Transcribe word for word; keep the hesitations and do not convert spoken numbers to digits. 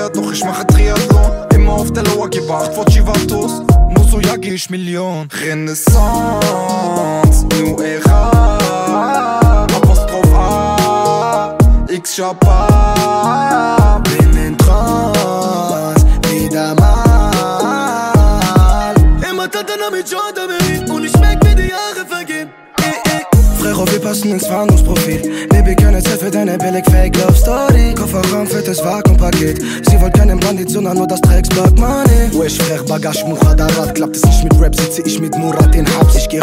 Pferd, doch ich mache Triathlon. Immer auf der Lauer gebracht vor Chivatos. Nur so jage ich Million. Renaissance, New Era, Apostroph A, X Chapa. Bin in Trance, wieder mal. Immer Tatana mit Gendarmerie und ich merk, wie die Jahre vergehen. Frère, wir passen ins Fahndungsprofil. Baby, keine Zeit für deine billig Fake Love Story. Kofferraum, fettes Vakuumpaket. Sie wollt keinen Bandit, sondern nur das Drecksberg Money. Wesh, Frère, Bagage, Muchadarat. Klappt es nicht mit Rap, sitze ich mit Murat in Habs. Ich geh